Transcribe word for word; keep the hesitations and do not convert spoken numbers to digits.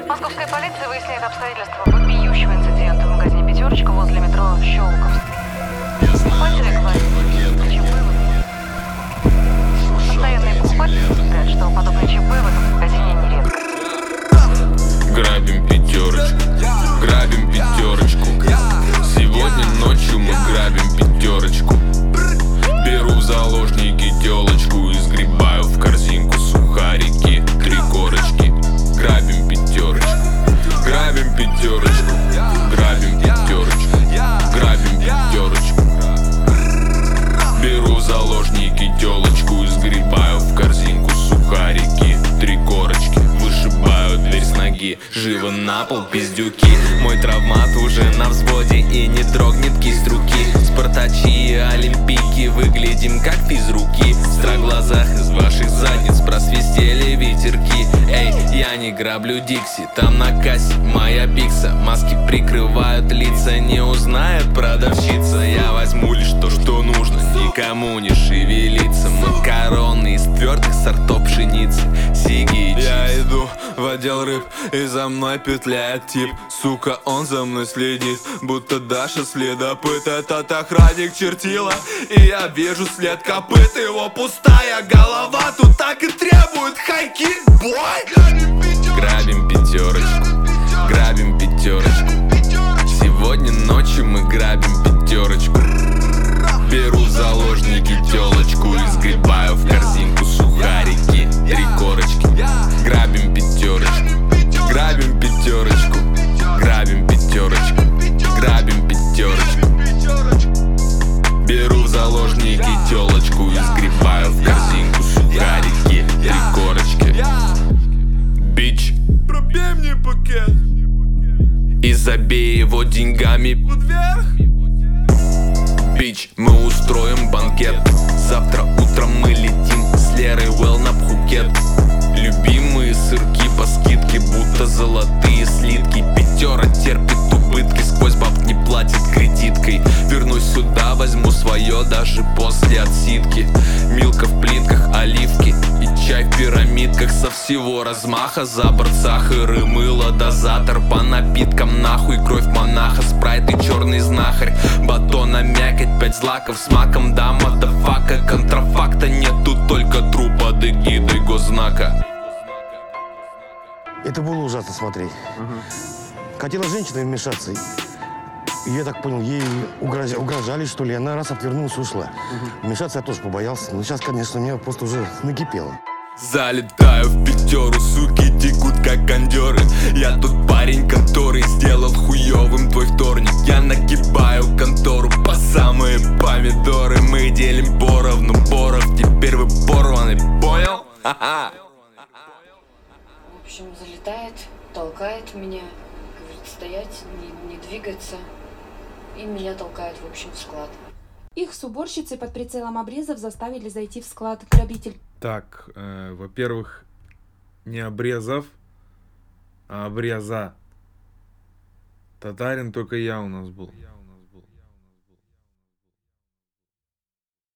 Московская полиция выясняет обстоятельства вопиющего инцидента в магазине «Пятерочка» возле метро Щелковский. Покупатели говорят, ЧП. Постоянные покупатели считают, что подобные ЧП в этом магазине нередко. Грабим пятерочку, грабим пятерочку. Сегодня ночью мы грабим пятерочку. Беру в заложники телочку и сгребаю в корзинку сухарики, три корочки. Грабим пятерочку, грабим пятерочку, грабим пятерочку, грабим пятерочку. Беру в заложники телочку и сгребаю в корзинку сухарики, три корочки. Вышибаю дверь с ноги, живо на пол пиздюки. Мой травмат уже на взводе и не дрогнет кисть руки. Спартачи и олимпийки, выглядим как физруки. В строглазах из ваших задниц просвистели ветерки. Эй, я не граблю Дикси, там на кассе моя пикса. Маски прикрывают лица, не узнает продавщица. Я возьму лишь то, что нужно, никому не шевелиться. Макароны из твердых сортов пшеницы, сиги и чипсы. Я иду в отдел рыб, и за мной петляет тип. Сука, он за мной следит, будто Даша следопыт. Этот охранник чертила, и я вижу след копыт. Его пустая голова тут так и требует хайкик, бой. Грабим пятерочку, грабим пятерочку. Сегодня ночью мы грабим пятерочку. Беру в заложники телочку и сгребаю в корзинку сухарики, три корочки. Грабим пятерочку, грабим пятерочку, грабим пятерочку, грабим пятерочку. Беру в заложники телочку и сгребаю в корзинку сухарики, три корочки. Бич, пробей мне пакет и забей его деньгами вверх. Бич, мы устроим банкет. Завтра утром мы летим с Лерой Уэлл на Пхукет. Любимые сырки по скидке, будто золотые слитки. Пятера терпит убытки, сквозь баб не платит кредиткой. Вернусь сюда, возьму свое даже после отсидки. Милка в плитках, оливки и чай в пирамидках. Со всего размаха за борт сахар и мыло. Дозатор по напиткам, нахуй кровь монаха. Спрайт и черный знахарь, батона мякоть, пять злаков с маком. Да, мадафака, контрафакта нету, только труп под эгидой госзнака. Это было ужасно смотреть. Угу. Хотела женщина вмешаться. И я так понял, ей угроз... угрожали, что ли. Она раз отвернулась и ушла. Угу. Вмешаться я тоже побоялся. Но сейчас, конечно, меня просто уже накипело. Залетаю в пятеру, суки текут как кондеры. Я тот парень, который сделал хуёвым твой вторник. Я нагибаю контору по самые помидоры. Мы делим поровну боров, теперь вы порваны, понял? Ха-ха. В общем, залетает, толкает меня, говорит стоять, не, не двигаться. И меня толкает, в общем, в склад. Их с уборщицей под прицелом обрезов заставили зайти в склад. Грабитель. Так, э, во-первых, не обрезов, а обреза. Татарин только я у нас был.